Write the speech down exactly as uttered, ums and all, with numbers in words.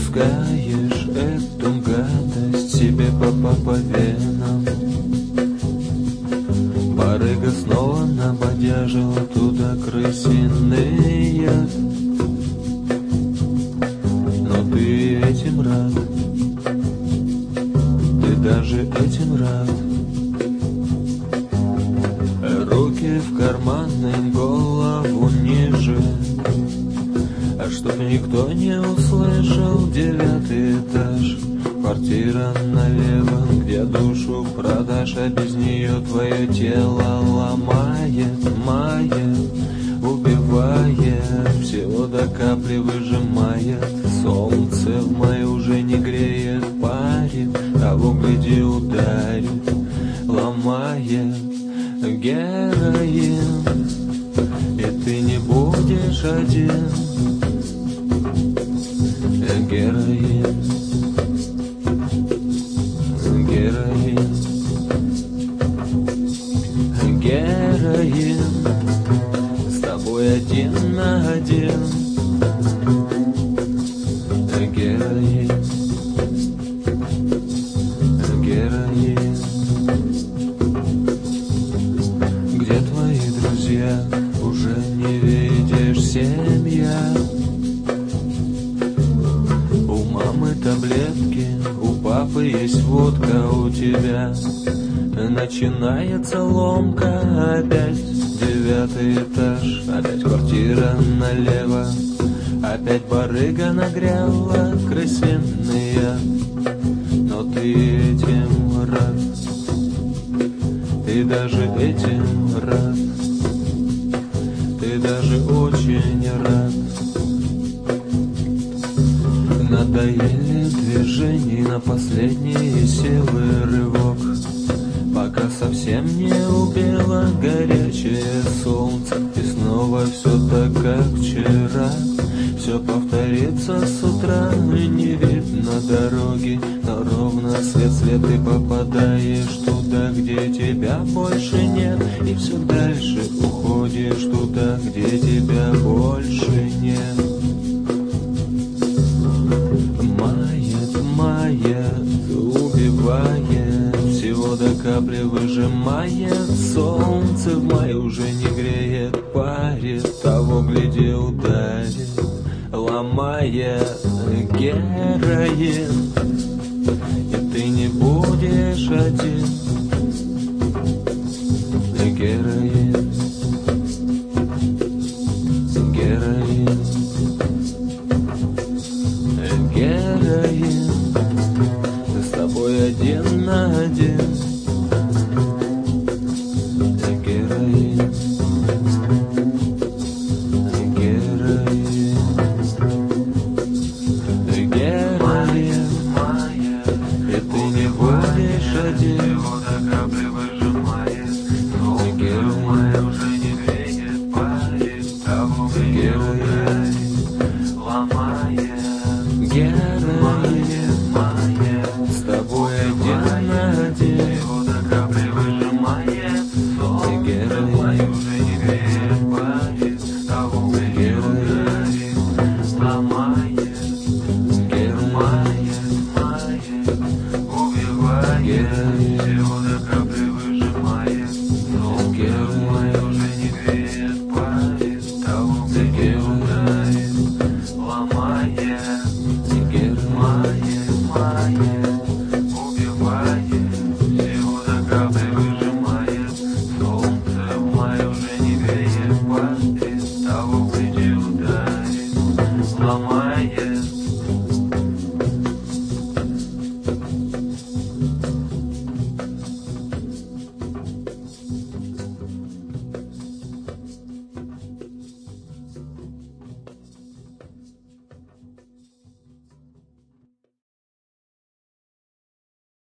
пускаешь эту гадость себе по, по, по венам. Барыга снова набодяжила туда крысиный яд. Но ты этим рад, ты даже этим рад. Руки в карманы, голову ниже, а чтоб никто не услышал, девятый этаж. Квартира налево, где душу продашь, а без нее твое тело ломает, мает, убивает, всего до капли выжимает. Солнце в мае уже не греет, парит, того гляди ударит, ломает героин. И ты не будешь один, героин. Героин, героин, с тобой один на один. Героин, героин. Где твои друзья? Уже не видишь, семья. У мамы таблетки, у папы есть водка, у тебя начинается ломка. Опять девятый этаж, опять квартира налево, опять барыга нагряла крысиный яд. Но ты этим рад, ты даже этим рад, ты даже очень рад. Надоели движений на последние силы рывок, пока совсем не убило горячее солнце. И снова все так, как вчера, все повторится с утра. Не видно дороги, но ровно свет, свет. Ты попадаешь туда, где тебя больше нет, и все дальше уходишь туда, где тебя больше нет. Убивает, всего до капли выжимает. Солнце в мае уже не греет, парит, того гляди ударит, ломает героин. И ты не будешь один, героин, героин, героин. С тобой один на один. Героин, героин, героин. И ты не будешь один. Героин, уже не греет, парит, того героин, ломает, героин,